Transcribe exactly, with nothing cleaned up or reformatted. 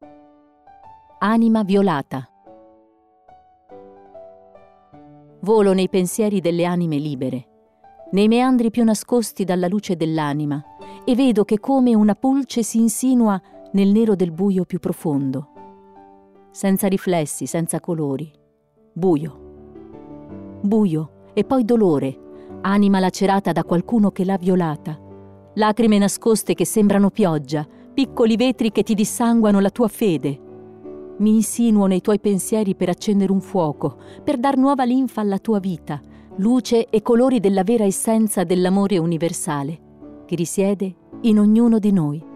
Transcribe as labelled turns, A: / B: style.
A: Anima violata. Volo nei pensieri delle anime libere, nei meandri più nascosti dalla luce dell'anima, e vedo che come una pulce si insinua nel nero del buio più profondo, senza riflessi, senza colori, buio. Buio e poi dolore, anima lacerata da qualcuno che l'ha violata, lacrime nascoste che sembrano pioggia, piccoli vetri che ti dissanguano la tua fede. Mi insinuo nei tuoi pensieri per accendere un fuoco, per dar nuova linfa alla tua vita, luce e colori della vera essenza dell'amore universale, che risiede in ognuno di noi.